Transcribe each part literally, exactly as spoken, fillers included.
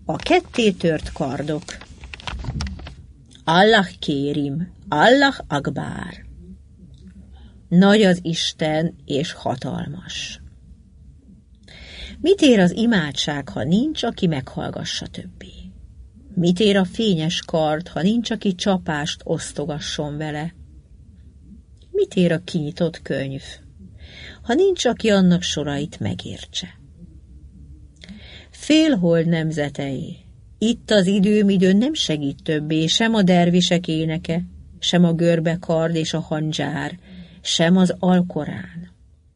A kettétört kardok. Allah kérim, Allah akbár. Nagy az Isten és hatalmas. Mit ér az imádság, ha nincs, aki meghallgassa többé? Mit ér a fényes kard, ha nincs, aki csapást osztogasson vele? Mit ér a kinyitott könyv, ha nincs, aki annak sorait megértse? Félhold nemzetei, itt az időmidőn nem segít többé sem a dervisek éneke, sem a görbekard és a handzsár, sem az alkorán.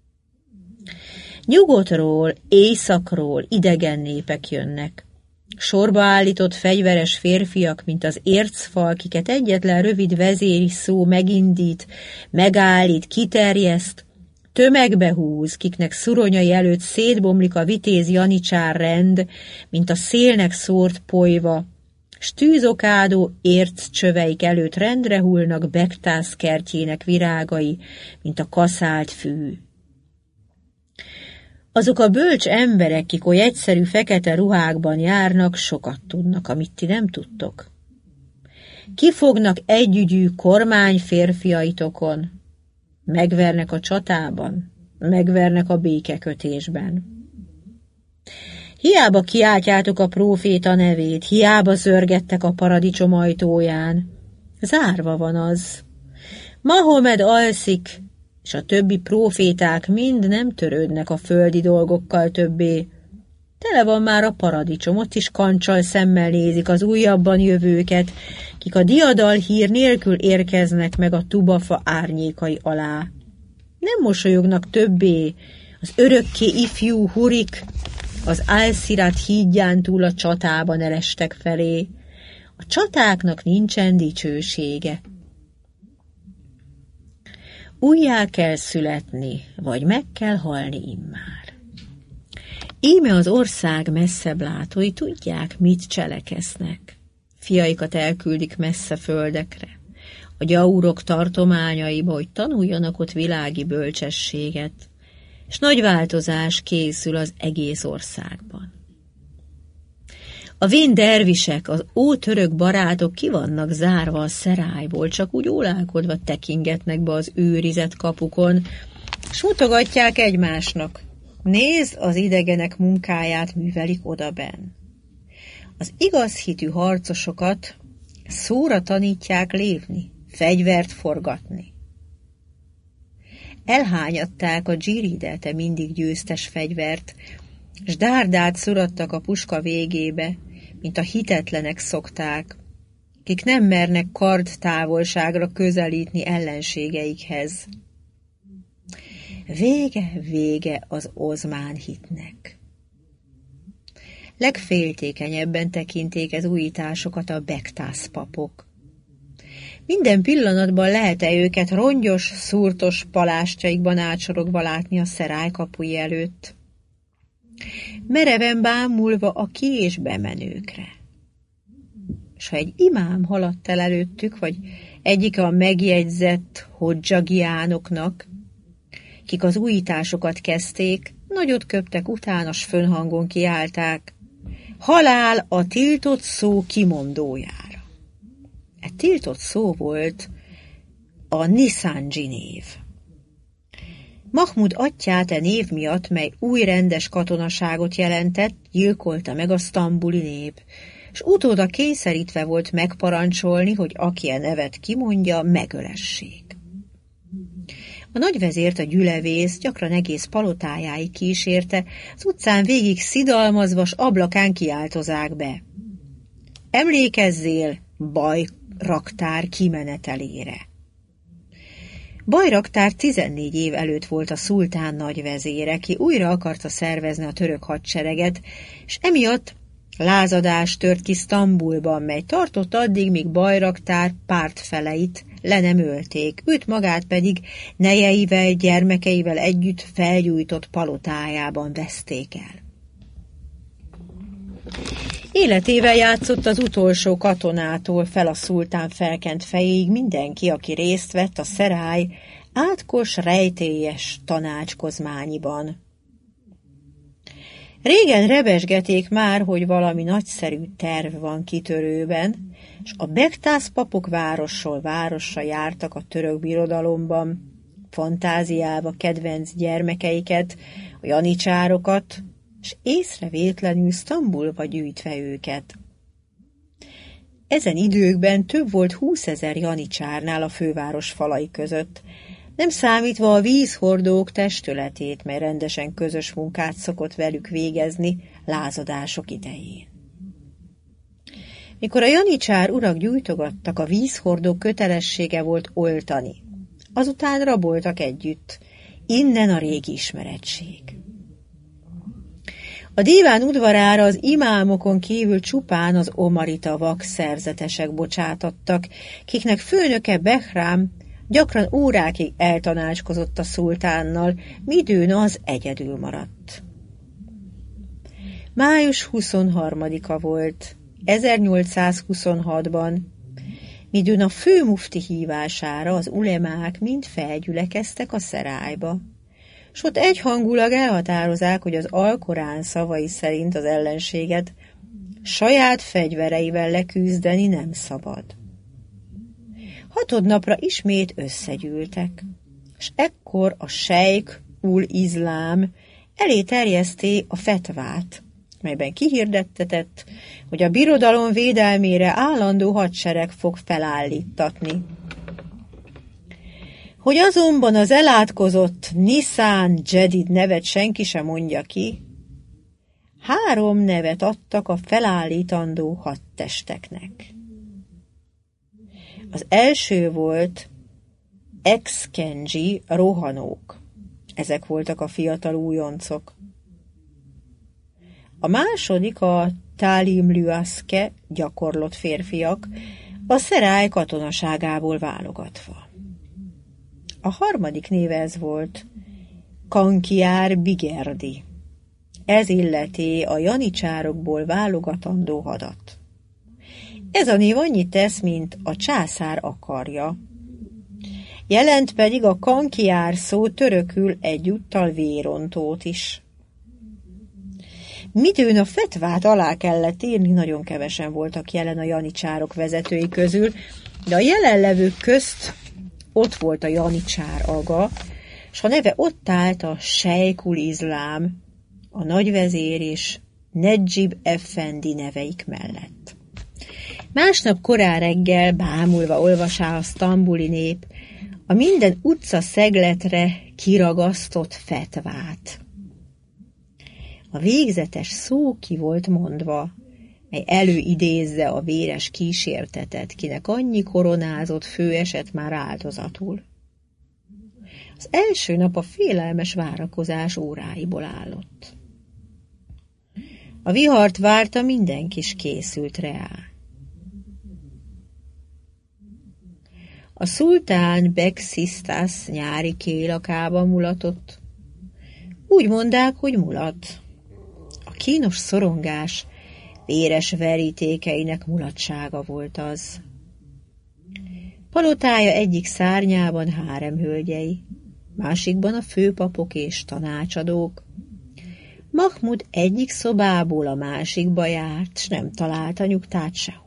Nyugodtról, északról idegen népek jönnek. Sorba állított fegyveres férfiak, mint az ércfal, kiket egyetlen rövid vezéri szó megindít, megállít, kiterjeszt, tömegbe húz, kiknek szuronyai előtt szétbomlik a vitéz janicsár rend, mint a szélnek szórt polyva, s tűzokádó érccsöveik előtt rendre hullnak Bektász kertjének virágai, mint a kaszált fű. Azok a bölcs emberek, kik oly egyszerű fekete ruhákban járnak, sokat tudnak, amit ti nem tudtok. Kifognak együgyű kormány férfiaitokon, megvernek a csatában, megvernek a békekötésben. Hiába kiáltjátok a próféta nevét, hiába zörgettek a paradicsom ajtóján, zárva van az. Mahomed alszik, és a többi próféták mind nem törődnek a földi dolgokkal többé. Tele van már a paradicsom, ott is kancsal szemmel nézik az újabban jövőket, kik a diadal hír nélkül érkeznek meg a tubafa árnyékai alá. Nem mosolyognak többé az örökké ifjú hurik, az Al-Szirat hídján túl a csatában elestek felé. A csatáknak nincsen dicsősége. Újjá kell születni, vagy meg kell halni immár. Íme az ország messzebb látói tudják, mit cselekesznek. Fiaikat elküldik messze földekre, a gyaurok tartományaiba, hogy tanuljanak ott világi bölcsességet, és nagy változás készül az egész országban. A vén dervisek, az ótörök barátok ki vannak zárva a szerályból, csak úgy ólálkodva tekingetnek be az őrizett kapukon, s mutogatják egymásnak. Nézd, az idegenek munkáját művelik odabenn. Az igaz hitű harcosokat szóra tanítják lépni, fegyvert forgatni. Elhányadták a dzsiridet, e mindig győztes fegyvert, s dárdát szuradtak a puska végébe, mint a hitetlenek szokták, kik nem mernek kard távolságra közelítni ellenségeikhez. Vége, vége az ozmán hitnek. Legféltékenyebben tekinték ez újításokat a Bektász papok. Minden pillanatban lehet-e őket rongyos, szúrtos palástjaikban átsorogva látni a szerály kapui előtt, mereven bámulva a ki- és bemenőkre. S ha egy imám haladt el előttük, vagy egyik a megjegyzett hodzsagiánoknak, kik az újításokat kezdték, nagyot köptek utána, s fönhangon kiálták: halál a tiltott szó kimondójára. E tiltott szó volt a Niszándzsi név. Mahmud atyját e név miatt, mely új rendes katonaságot jelentett, gyilkolta meg a sztambuli nép, s utóda kényszerítve volt megparancsolni, hogy aki e nevet kimondja, megölessék. A nagyvezért a gyülevész gyakran egész palotájáig kísérte, az utcán végig szidalmazva, s ablakán kiáltozák be: emlékezzél Bajraktár kimenetelére! Bajraktár tizennégy év előtt volt a szultán nagyvezére, ki újra akarta szervezni a török hadsereget, és emiatt lázadás tört ki Sztambulban, mely tartott addig, míg Bajraktár pártfeleit le nem ölték, őt magát pedig nejeivel, gyermekeivel együtt felgyújtott palotájában veszték el. Életével játszott az utolsó katonától fel a szultán felkent fejéig mindenki, aki részt vett a szerály átkos, rejtélyes tanácskozmányiban. Régen rebesgeték már, hogy valami nagyszerű terv van kitörőben, és a bektász papok városról városra jártak a török birodalomban, fantáziába kedvenc gyermekeiket, a janicsárokat, és észrevétlenül Sztambulba gyűjtve őket. Ezen időkben több volt húszezer janicsárnál a főváros falai között, nem számítva a vízhordók testületét, mely rendesen közös munkát szokott velük végezni lázadások idején. Mikor a janicsár urak gyújtogattak, a vízhordók kötelessége volt oltani. Azután raboltak együtt. Innen a régi ismerettség. A díván udvarára az imámokon kívül csupán az omarita vak szerzetesek bocsátattak, kiknek főnöke Behrám gyakran órákig eltanácskozott a szultánnal, midőn az egyedül maradt. Május huszonharmadika volt, ezernyolcszázhuszonhatban, midőn a főmufti hívására az ulemák mind felgyülekeztek a szerályba, s ott egyhangulag elhatározák, hogy az Alkorán szavai szerint az ellenséget saját fegyvereivel leküzdeni nem szabad. Hatodnapra ismét összegyűltek, és ekkor a sejk ul izlám elé terjeszté a fetvát, melyben kihirdettetett, hogy a birodalom védelmére állandó hadsereg fog felállítatni. Hogy azonban az elátkozott Niszán Dzsedid nevet senki sem mondja ki, három nevet adtak a felállítandó hadtesteknek. Az első volt Exkendzsi rohanók. Ezek voltak a fiatal újoncok. A második a Tálimlüaszke gyakorlott férfiak, a szerály katonaságából válogatva. A harmadik név ez volt Kankiár Bigerdi. Ez illeti a janicsárokból válogatandó hadat. Ez a név annyit tesz, mint a császár akarja. Jelent pedig a Kankiár szó törökül egyúttal vérontót is. Midőn a fetvát alá kellett írni, nagyon kevesen voltak jelen a janicsárok vezetői közül, de a jelenlevők közt ott volt a janicsár aga, s a neve ott állt a sejkul izlám, a nagyvezér és Nedzsib effendi neveik mellett. Másnap korán reggel bámulva olvasá a sztambuli nép a minden utca szegletre kiragasztott fetvát. A végzetes szó ki volt mondva, mely előidézze a véres kísértetet, kinek annyi koronázott fő esett már áldozatul. Az első nap a félelmes várakozás óráiból állott. A vihart várta, mindenki is készült rá. A szultán Beksisztász nyári kélakában mulatott. Úgy mondák, hogy mulat. A kínos szorongás véres verítékeinek mulatsága volt az. Palotája egyik szárnyában háremhölgyei, másikban a főpapok és tanácsadók. Mahmud egyik szobából a másikba járt, s nem talált a nyugtát sehol.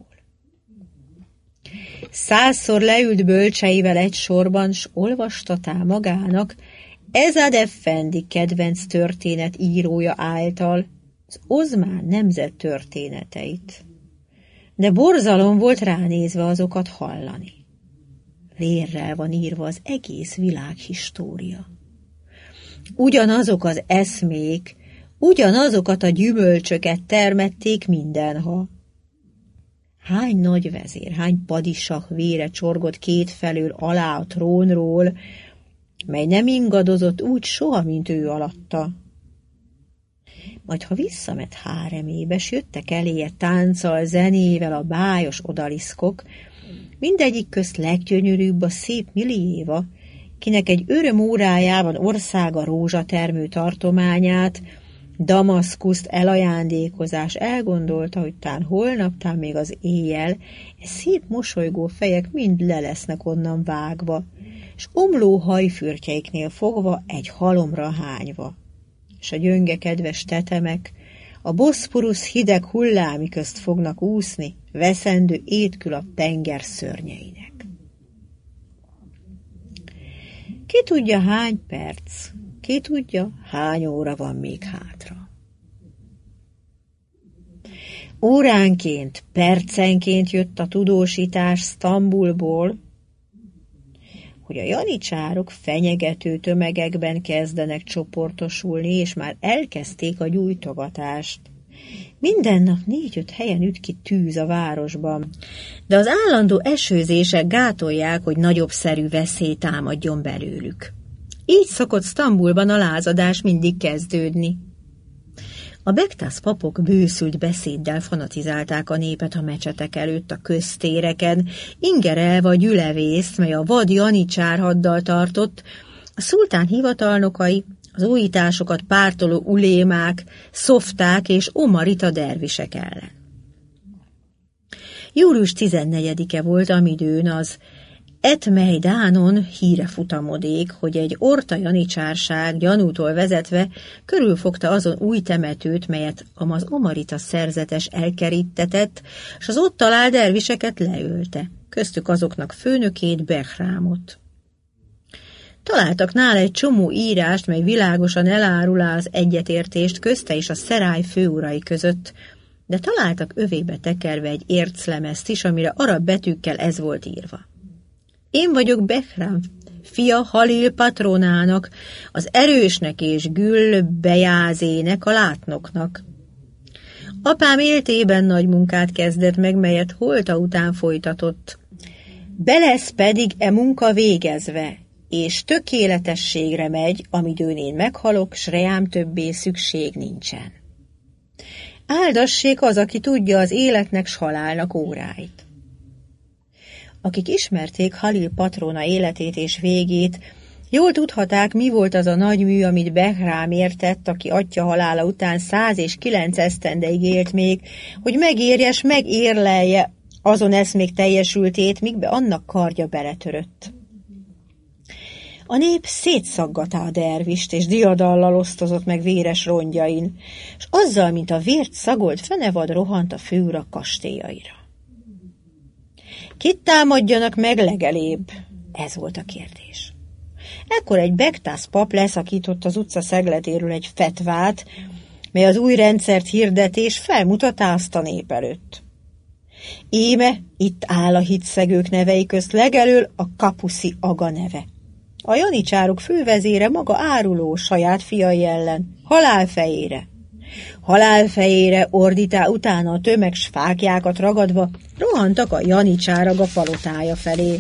Százszor leült bölcseivel egy sorban, s olvastatá magának Ezad effendi kedvenc történet írója által az Ozmán nemzet történeteit. De borzalom volt ránézve azokat hallani. Vérrel van írva az egész világ história. Ugyanazok az eszmék, ugyanazokat a gyümölcsöket termették mindenha. Hány nagyvezér, hány padisah vére csorgott kétfelől alá a trónról, mely nem ingadozott úgy soha, mint ő alatta. Majd ha visszament háremébe, s jöttek eléje tánccal, zenével a bájos odaliszkok, mindegyik közt leggyönyörűbb a szép Miliéva, kinek egy öröm órájában országa rózsatermő tartományát, Damaszkuszt elajándékozás elgondolta, hogy tán holnap, tán még az éjjel, e szép mosolygó fejek mind le lesznek onnan vágva, s omló hajfürtjeiknél fogva egy halomra hányva, és a gyönge kedves tetemek A Boszporusz hideg hullámi közt fognak úszni, veszendő étkül a tenger szörnyeinek. Ki tudja, hány perc, ki tudja, hány óra van még hátra. Óránként, percenként jött a tudósítás Sztambulból, hogy a janicsárok fenyegető tömegekben kezdenek csoportosulni, és már elkezdték a gyújtogatást. Minden nap négy-öt helyen üt ki tűz a városban, de az állandó esőzések gátolják, hogy nagyobb szerű veszély támadjon belőlük. Így szokott Sztambulban a lázadás mindig kezdődni. A bektász papok bőszült beszéddel fanatizálták a népet a mecsetek előtt, a köztéreken, ingerelve a gyülevészt, mely a vad janicsárhaddal tartott, a szultán hivatalnokai, az újításokat pártoló ulémák, szofták és omarita dervisek ellen. július tizennegyedike volt, amidőn az Etmejdánon híre futamodék, hogy egy orta janicsárság gyanútól vezetve körülfogta azon új temetőt, melyet az omarita szerzetes elkeríttetett, és az ott talált derviseket leölte, köztük azoknak főnökét, Behrámot. Találtak nála egy csomó írást, mely világosan elárulá az egyetértést közte és a szerály főurai között, de találtak övébe tekerve egy érclemezt is, amire arab betűkkel ez volt írva. Én vagyok Behrám, fia Halil patronának, az erősnek és Gül Bejázének, a látnoknak. Apám éltében nagy munkát kezdett meg, melyet holta után folytatott. Be lesz pedig e munka végezve, és tökéletességre megy, amidőn én meghalok, s reám többé szükség nincsen. Áldassék az, aki tudja az életnek s halálnak óráit. Akik ismerték Halil patrona életét és végét, jól tudhaták, mi volt az a nagy mű, amit Behrám értett, aki atya halála után száz és kilenc esztendeig élt még, hogy megérje s megérlelje azon eszmék teljesültét, míg be annak kardja beletörött. A nép szétszaggatá a dervist, és diadallal osztozott meg véres rongyjain, és azzal, mint a vért szagolt fenevad, rohant a főurak kastélyaira. Kit támadjanak meg legelébb? Ez volt a kérdés. Ekkor egy bektász pap leszakított az utca szegletéről egy fetvát, mely az új rendszert hirdeti, és felmutatá azt a nép előtt. Íme itt áll a hitszegők nevei közt legelől a Kapuszi aga neve. A janicsárok fővezére maga áruló saját fiai ellen, halálfejére. Halálfejére ordítá utána a tömeg s fáklyákat ragadva, rohantak a janicsárag a palotája felé.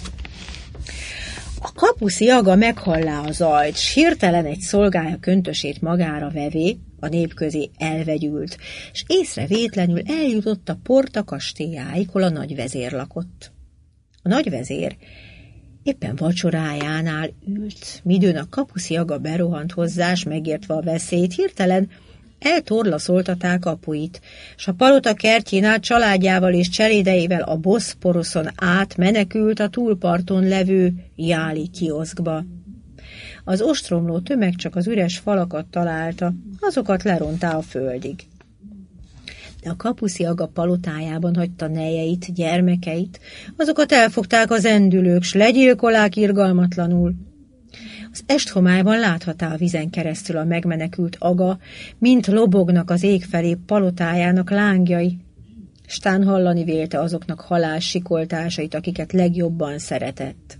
A Kapuszi aga meghallá a zajt, s hirtelen egy szolgája köntösét magára vevé, a nép közé elvegyült, s észrevétlenül eljutott a Porta kastélyáig, hol a nagyvezér lakott. A nagyvezér éppen vacsorájánál ült, midőn a Kapuszi aga berohant hozzá, s megértve a veszélyt, hirtelen eltorlaszoltatták kapuit, s a palota kertjén át családjával és cselédeivel a Boszporoszon át menekült a túlparton levő Jáli kioszkba. Az ostromló tömeg csak az üres falakat találta, azokat lerontá a földig. De a Kapuszi aga palotájában hagyta nejeit, gyermekeit, azokat elfogták az endülők, s legyilkolák irgalmatlanul. Az esthomályban láthatá a vizen keresztül a megmenekült aga, mint lobognak az ég felé palotájának lángjai. Stán hallani vélte azoknak halál sikoltásait, akiket legjobban szeretett.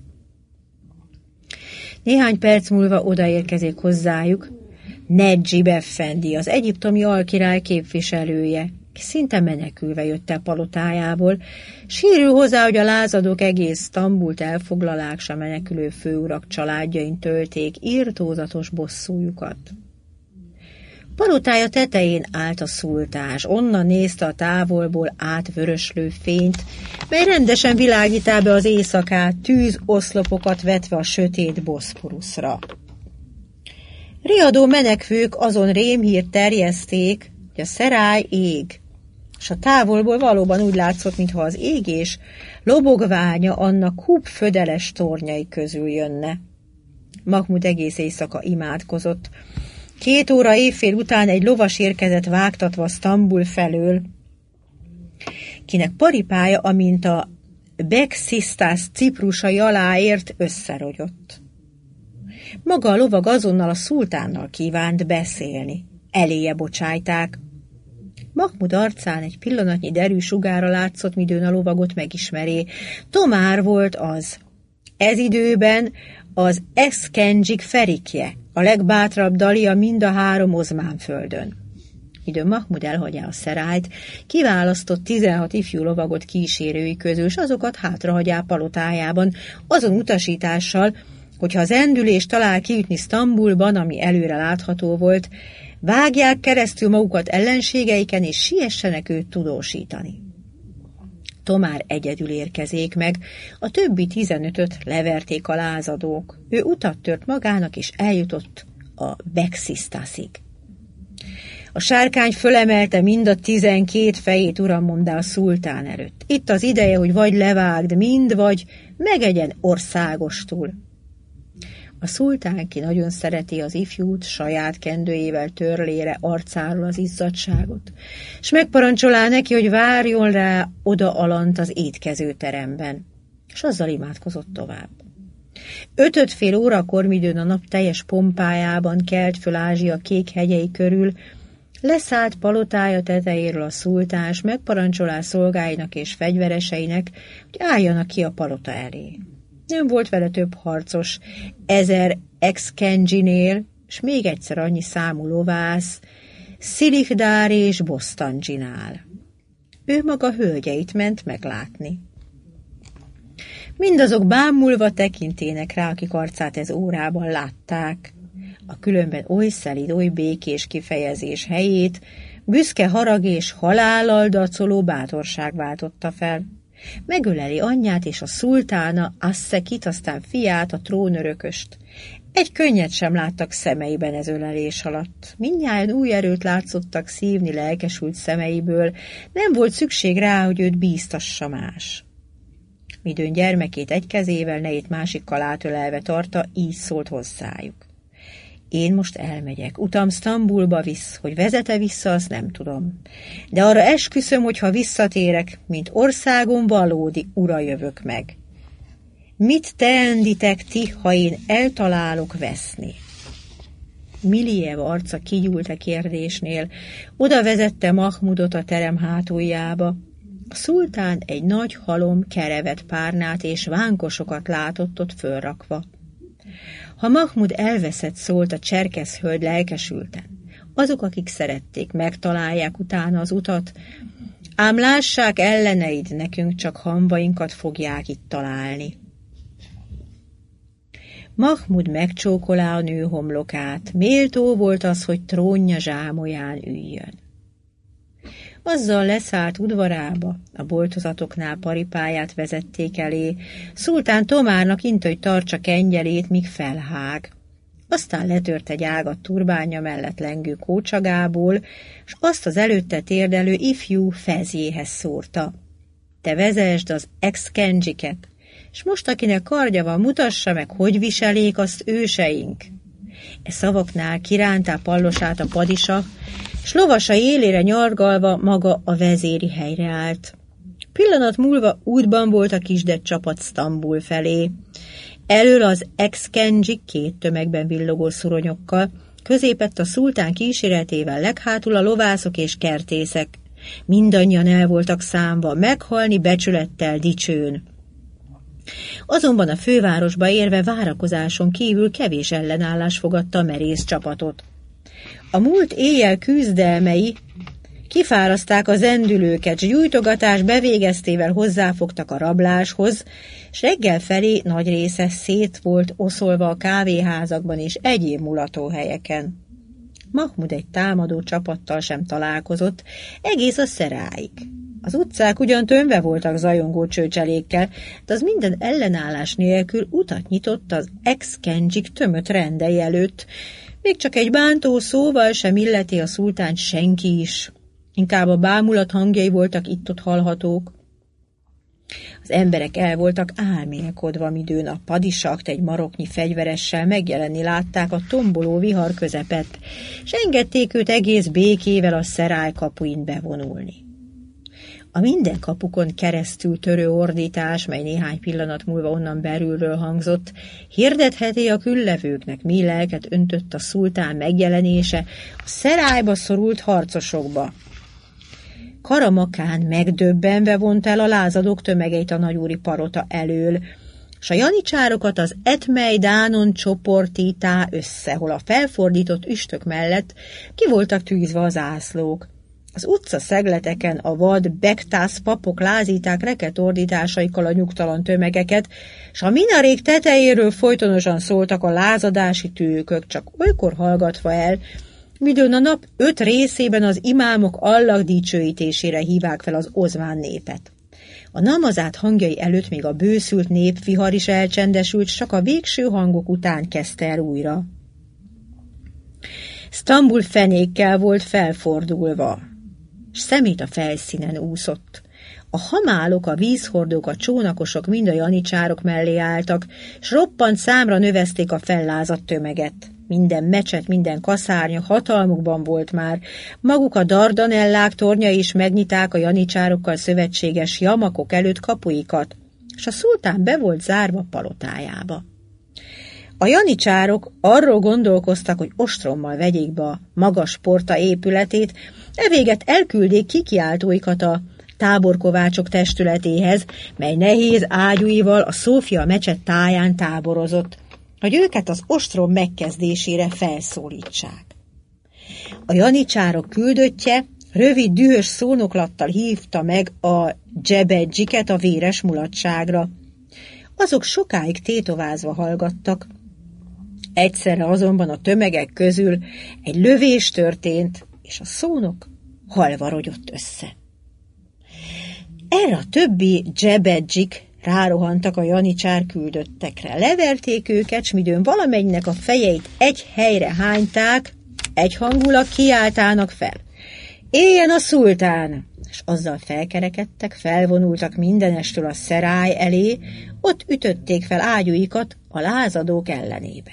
Néhány perc múlva odaérkezik hozzájuk Nedzsib effendi, az egyiptomi alkirály képviselője, ki szinte menekülve jött el palotájából, sírül hozzá, hogy a lázadók egész Sztambult elfoglalák, s a menekülő főurak családjain tölték irtózatos bosszújukat. Palotája tetején állt a szultán, onnan nézte a távolból átvöröslő fényt, mely rendesen világítá be az éjszakát, tűzoszlopokat vetve a sötét Boszporuszra. Riadó menekvők azon rémhírt terjeszték, hogy a szerály ég, és a távolból valóban úgy látszott, mintha az égés lobogványa annak húb födeles tornyai közül jönne. Mahmud egész éjszaka imádkozott, Két óra éjfél után egy lovas érkezett vágtatva Sztambul felől, kinek paripája, amint a Bexisztász ciprusai alá ért, összerogyott. Maga a lovag azonnal a szultánnal kívánt beszélni. Eléje bocsájták. Mahmud arcán egy pillanatnyi derű sugára látszott, midőn a lovagot megismeré. Tomár volt az. Ez időben az Exkendzsik ferikje, a legbátrabb dalia mind a három Ozmán földön. Midőn Mahmud elhagyja a szerályt, kiválasztott tizenhat ifjú lovagot kísérői közül, és azokat hátrahagyá palotájában, azon utasítással, hogyha az endülés talál kiütni Sztambulban, ami előre látható volt, vágják keresztül magukat ellenségeiken, és siessenek őt tudósítani. Tomár egyedül érkezék meg, a többi tizenötöt leverték a lázadók. Ő utat tört magának, és eljutott a Bexisztászig. A sárkány fölemelte mind a tizenkét fejét, uram, mondta a szultán előtt. Itt az ideje, hogy vagy levágd mind, vagy megegyen országostul. A szultán, ki nagyon szereti az ifjút, saját kendőjével törlére arcáról az izzadságot, s megparancsolá neki, hogy várjon rá oda alant az étkezőteremben, és azzal imádkozott tovább. Ötöt fél órakor, midőn a nap teljes pompájában kelt föl Ázsia kék hegyei körül, leszállt palotája tetejéről a szultán, s megparancsolá szolgáinak és fegyvereseinek, hogy álljanak ki a palota elé. Nem volt vele több harcos, ezer Exkendzsinél, s még egyszer annyi számú lovász, Szilikdár és Bosztandzsinál. Ő maga hölgyeit ment meglátni. Mindazok bámulva tekintének rá, akik arcát ez órában látták. A különben oly szelíd, oly békés kifejezés helyét büszke harag és halállal dacoló bátorság váltotta fel. Megöleli anyját és a szultána Asszekit, aztán fiát, a trónörököst. Egy könnyet sem láttak szemeiben ez ölelés alatt. Mindnyájan új erőt látszottak szívni lelkesült szemeiből, nem volt szükség rá, hogy őt bíztassa más. Midőn gyermekét egy kezével, nejét másikkal átölelve tartta, így szólt hozzájuk. Én most elmegyek, utam Sztambulba visz, hogy vezete vissza, azt nem tudom. De arra esküszöm, hogy ha visszatérek, mint országom valódi ura jövök meg. Mit teenditek ti, ha én eltalálok veszni? Miliev arca kigyúlt a kérdésnél, oda vezette Mahmudot a terem hátuljába. A szultán egy nagy halom kerevet párnát és vánkosokat látott ott fölrakva. Ha Mahmud elveszett, szólt a cserkeszhölgy lelkesülten. Azok, akik szerették, megtalálják utána az utat, ám lássák elleneid, nekünk csak hamvainkat fogják itt találni. Mahmud megcsókolá a nő homlokát, méltó volt az, hogy trónja zsámolyán üljön. Azzal leszállt udvarába, a boltozatoknál paripáját vezették elé, szultán Tomárnak int, hogy tartsa kengyelét, míg felhág. Aztán letört egy ágat turbánja mellett lengő kócsagából, s azt az előtte térdelő ifjú Fezjéhez szórta. Te vezesd az Exkendzsiket, s most akinek kardja van, mutassa meg, hogy viselék azt őseink. E szavaknál kirántá pallosát a padisa, s lovasai élére nyargalva maga a vezéri helyre állt. Pillanat múlva útban volt a kisdett csapat Sztambul felé. Elől az Exkendzsik két tömegben villogó szuronyokkal, középett a szultán kíséretével, leghátul a lovászok és kertészek. Mindannyian el voltak számva, meghalni becsülettel dicsőn. Azonban a fővárosba érve várakozáson kívül kevés ellenállás fogadta a merész csapatot. A múlt éjjel küzdelmei kifáraszták az endülőket, s gyújtogatás bevégeztével hozzáfogtak a rabláshoz, s reggel felé nagy része szét volt oszolva a kávéházakban és egyéb mulatóhelyeken. Mahmud egy támadó csapattal sem találkozott, egész a szeráig. Az utcák ugyan tömve voltak zajongó csőcselékkel, de az minden ellenállás nélkül utat nyitott az Exkendzsik tömött rendei előtt. Még csak egy bántó szóval sem illeti a szultán senki is. Inkább a bámulat hangjai voltak itt-ott hallhatók. Az emberek el voltak álmélkodva, midőn a padisakt egy maroknyi fegyveressel megjelenni látták a tomboló vihar közepett, s engedték őt egész békével a szerály kapuin bevonulni. A minden kapukon keresztül törő ordítás, mely néhány pillanat múlva onnan belülről hangzott, hirdetheti a küllevőknek, mi lelket öntött a szultán megjelenése a szerályba szorult harcosokba. Karamakán megdöbbenve vont el a lázadók tömegeit a nagyúri palota elől, s a janicsárokat az Etmejdánon csoportítá össze, hol a felfordított üstök mellett ki voltak tűzve az zászlók. Az utca szegleteken a vad bektász papok lázíták reketordításaikkal a nyugtalan tömegeket, s a minarék tetejéről folytonosan szóltak a lázadási tűkök, csak olykor hallgatva el, midőn a nap öt részében az imámok Allah dicsőítésére hívák fel az ozmán népet. A namazát hangjai előtt még a bőszült népvihar is elcsendesült, csak a végső hangok után kezdte el újra. Sztambul fenékkel volt felfordulva, s szemét a felszínen úszott. A hamálok, a vízhordók, a csónakosok mind a janicsárok mellé álltak, s roppant számra növezték a fellázadt tömeget. Minden mecset, minden kaszárnya hatalmukban volt már. Maguk a Dardanellák tornyai is megnyiták a janicsárokkal szövetséges jamakok előtt kapuikat, s a szultán be volt zárva palotájába. A janicsárok arról gondolkoztak, hogy ostrommal vegyék be a magas porta épületét, evéget elküldék kikiáltóikat a táborkovácsok testületéhez, mely nehéz ágyúival a Szófia mecset táján táborozott, hogy őket az ostrom megkezdésére felszólítsák. A janicsárok küldöttje rövid, dühös szónoklattal hívta meg a dzsebedzsiket a véres mulatságra. Azok sokáig tétovázva hallgattak. Egyszerre azonban a tömegek közül egy lövés történt, és a szónok halva rogyott össze. Erre a többi dzsebedzsik rárohantak a janicsár küldöttekre. Leverték őket, s midőn valamelynek a fejeit egy helyre hányták, egyhangulag kiáltának fel. Éljen a szultán! És azzal felkerekedtek, felvonultak mindenestől a szerály elé, ott ütötték fel ágyúikat a lázadók ellenében.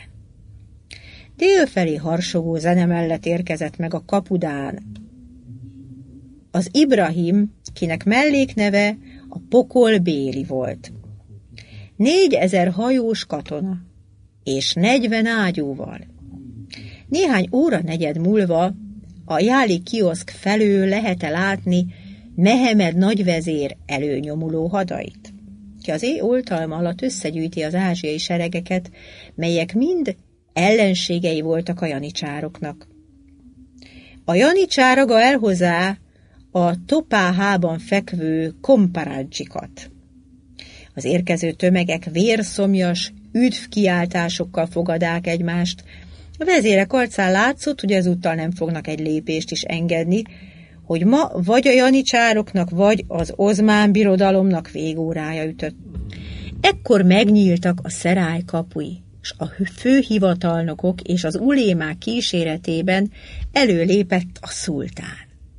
Délfelé harsogó zene mellett érkezett meg a kapudán az Ibrahim, kinek mellékneve a pokol béli volt. Négyezer hajós katona, és negyven ágyúval. Néhány óra negyed múlva a jáli kioszk felől lehet-e látni Mehemed nagyvezér előnyomuló hadait, ki az éj oltalma alatt összegyűjti az ázsiai seregeket, melyek mind ellenségei voltak a janicsároknak. A janicsáraga elhozzá a Topáhában fekvő komparadzsikat. Az érkező tömegek vérszomjas, üdvkiáltásokkal fogadák egymást. A vezérek arcán látszott, hogy ezúttal nem fognak egy lépést is engedni, hogy ma vagy a janicsároknak, vagy az Ozmán birodalomnak végórája ütött. Ekkor megnyíltak a szerály kapui, s a főhivatalnokok és az ulémák kíséretében előlépett a szultán.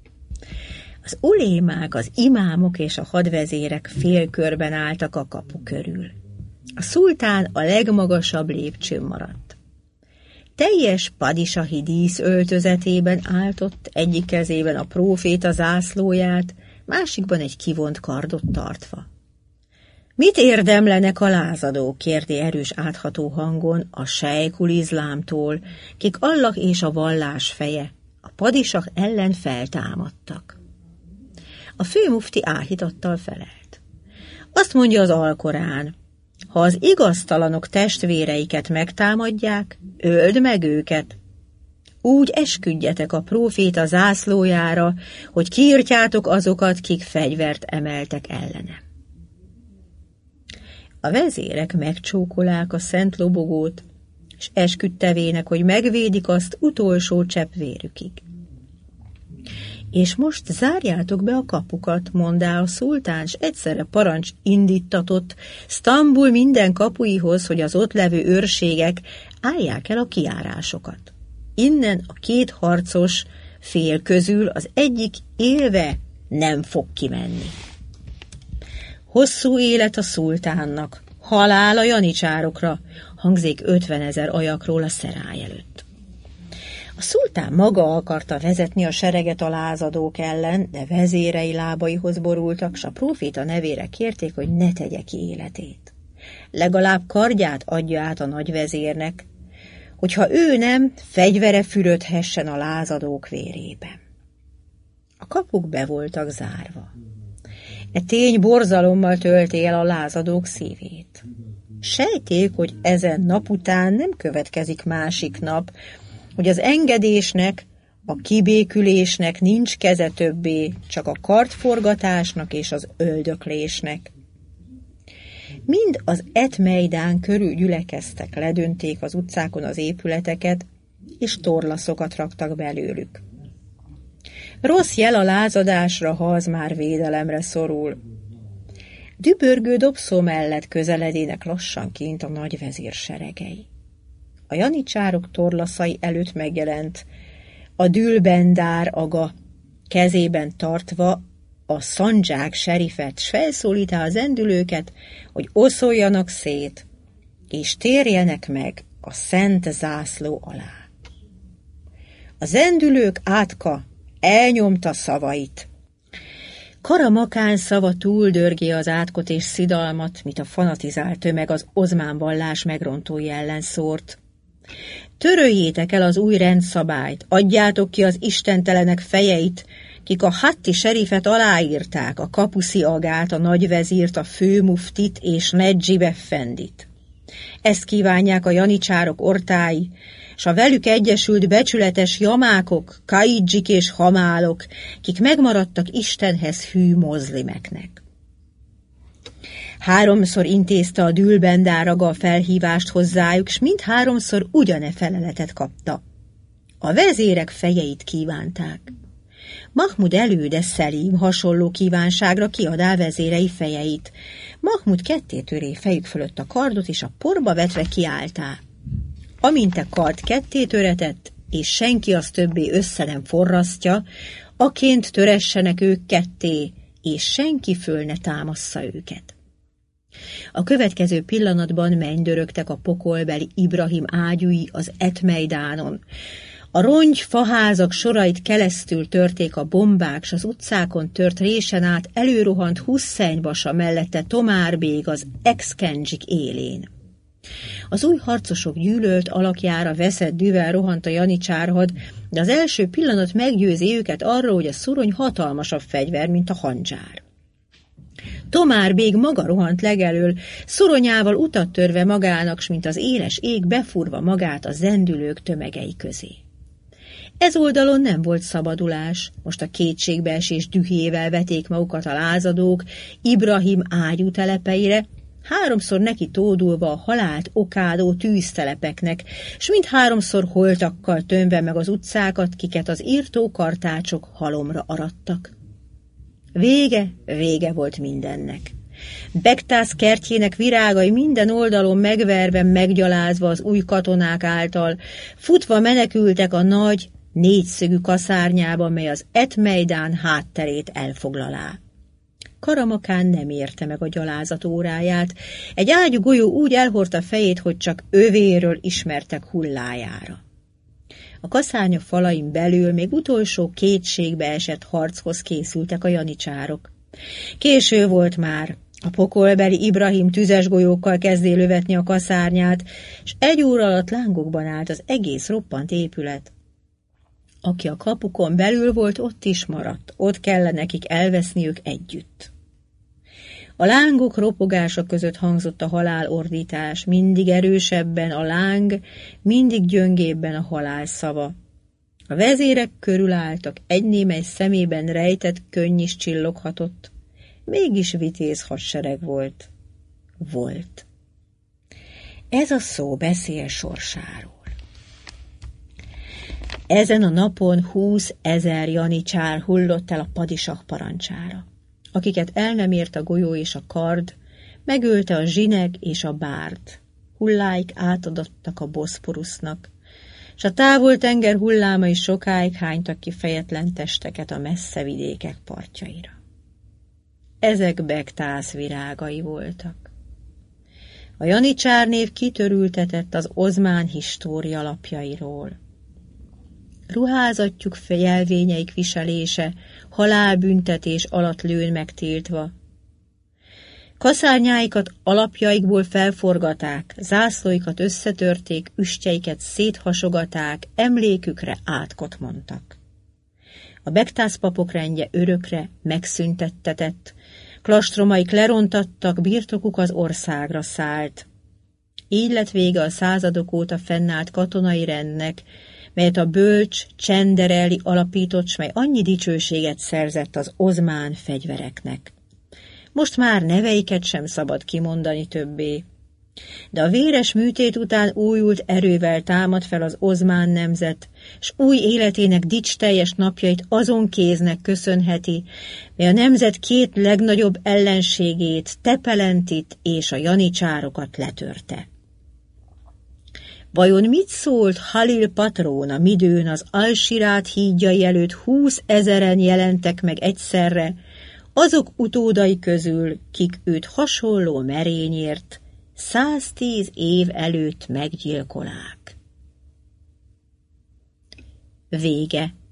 Az ulémák, az imámok és a hadvezérek félkörben álltak a kapu körül. A szultán a legmagasabb lépcsőn maradt. Teljes padisahi dísz öltözetében áltott, egyik kezében a próféta zászlóját, másikban egy kivont kardot tartva. Mit érdemlenek a lázadók? Kérdi erős átható hangon a sejkul izlámtól, kik Allah és a vallás feje, a padisah ellen feltámadtak. A főmufti áhítattal felelt. Azt mondja az Alkorán, ha az igaztalanok testvéreiket megtámadják, öld meg őket. Úgy esküdjetek a próféta zászlójára, hogy kiirtjátok azokat, kik fegyvert emeltek ellene. A vezérek megcsókolák a szent lobogót, és esküdtevének, hogy megvédik azt utolsó csepp vérükig. És most zárjátok be a kapukat, mondá a szultán, s egyszerre parancs indítatott Sztambul minden kapuihoz, hogy az ott levő őrségek állják el a kijárásokat. Innen a két harcos fél közül az egyik élve nem fog kimenni. Hosszú élet a szultánnak, halál a janicsárokra, hangzik ötvenezer ajakról a szeráj előtt. A szultán maga akarta vezetni a sereget a lázadók ellen, de vezérei lábaihoz borultak, s a próféta nevére kérték, hogy ne tegye ki életét. Legalább kardját adja át a nagyvezérnek, hogyha ő nem, fegyvere fürödhessen a lázadók vérébe. A kapuk be voltak zárva. E tény borzalommal tölti el a lázadók szívét. Sejték, hogy ezen nap után nem következik másik nap, hogy az engedésnek, a kibékülésnek nincs keze többé, csak a kardforgatásnak és az öldöklésnek. Mind az Etmeidán körül gyülekeztek, ledönték az utcákon az épületeket, és torlaszokat raktak belőlük. Rossz jel a lázadásra, ha az már védelemre szorul. Dübörgő dobszó mellett közeledének lassan kint a nagyvezér seregei. A janicsárok torlaszai előtt megjelent a Dülbendár aga, kezében tartva a szandzsák serifet, s felszólítá a zendülőket, hogy oszoljanak szét, és térjenek meg a szent zászló alá. A zendülők átka elnyomta szavait. Karamakán szava túldörgé az átkot és szidalmat, mint a fanatizált tömeg az Ozmán vallás megrontói ellen szórt. Töröljétek el az új rendszabályt, adjátok ki az istentelenek fejeit, kik a hatti serifet aláírták, a kapuszi agát, a nagyvezírt, a főmuftit és Nedzsib Effendit. Ezt kívánják a janicsárok ortái, s a velük egyesült becsületes jamákok, kaidzsik és hamálok, kik megmaradtak Istenhez hű mozlimeknek. Háromszor intézte a Dülbendár aga a felhívást hozzájuk, s mindháromszor ugyane feleletet kapta. A vezérek fejeit kívánták. Mahmud előde Szelím hasonló kívánságra kiadá vezérei fejeit. Mahmud ketté töré fejük fölött a kardot, és a porba vetve kiáltá. Amint a kard ketté töretett, és senki az többé össze nem forrasztja, aként töressenek ők ketté, és senki föl ne támassza őket. A következő pillanatban mennydörögtek a pokolbeli Ibrahim ágyúi az Etmeidánon. A rongy faházak sorait keresztül törték a bombák, s az utcákon tört résen át előrohant Hussein basa mellette Tomár bég az Exkendzsik élén. Az új harcosok gyűlölt alakjára veszett düvel rohant a janicsárhad, de az első pillanat meggyőzi őket arról, hogy a szurony hatalmasabb fegyver, mint a handzsár. Tomár bég maga rohant legelől, szuronyával utat törve magának, s mint az éles ég befúrva magát a zendülők tömegei közé. Ez oldalon nem volt szabadulás, most a kétségbeesés dühével veték magukat a lázadók Ibrahim ágyú telepeire, háromszor neki tódulva a halált okádó tűztelepeknek, s mindháromszor holtakkal tömve meg az utcákat, kiket az írtó kartácsok halomra arattak. Vége, vége volt mindennek. Bektász kertjének virágai minden oldalon megverve, meggyalázva az új katonák által, futva menekültek a nagy, négyszögű kaszárnyába, mely az Etmeidán hátterét elfoglalá. Karamakán nem érte meg a gyalázat óráját, egy ágyú golyó úgy elhordta fejét, hogy csak övéről ismertek hullájára. A kaszárnya falain belül még utolsó kétségbe esett harchoz készültek a janicsárok. Késő volt már, a pokolbeli Ibrahim tüzes golyókkal kezdé lövetni a kaszárnyát, és egy óra alatt lángokban állt az egész roppant épület. Aki a kapukon belül volt, ott is maradt, ott kellene nekik elveszniük együtt. A lángok ropogása között hangzott a halálordítás, mindig erősebben a láng, mindig gyöngébben a halál szava. A vezérek körül álltak, egy némely szemében rejtett könny is csilloghatott. Mégis vitéz hadsereg volt. Volt. Ez a szó beszél sorsáról. Ezen a napon húszezer janicsár hullott el a padisah parancsára. Akiket el nem ért a golyó és a kard, megölte a zsineg és a bárd. Hulláik átadottak a Boszporusznak, s a távol tenger hullámai sokáig hánytak ki fejetlen testeket a messze vidékek partjaira. ezek Bektász virágai voltak. A janicsár név kitörültetett az Ozmán história lapjairól. Ruházatjuk, jelvényeik viselése halálbüntetés alatt lőn megtiltva. Kaszárnyáikat alapjaikból felforgaták, zászlóikat összetörték, üstjeiket széthasogaták, emlékükre átkot mondtak. A Bektász papok rendje örökre megszüntettetett, klastromaik lerontattak, birtokuk az országra szállt. Így lett vége a századok óta fennállt katonai rendnek, melyet a bölcs Csenderelli alapított, s mely annyi dicsőséget szerzett az ozmán fegyvereknek. Most már neveiket sem szabad kimondani többé. De a véres műtét után újult erővel támad fel az ozmán nemzet, s új életének dicsteljes napjait azon kéznek köszönheti, mely a nemzet két legnagyobb ellenségét, Tepelentit és a janicsárokat letörte. Vajon mit szólt Halil patrón a midőn az Al-Sirát hídjai előtt húszezeren jelentek meg egyszerre, azok utódai közül, kik őt hasonló merényért száztíz év előtt meggyilkolák? Vége.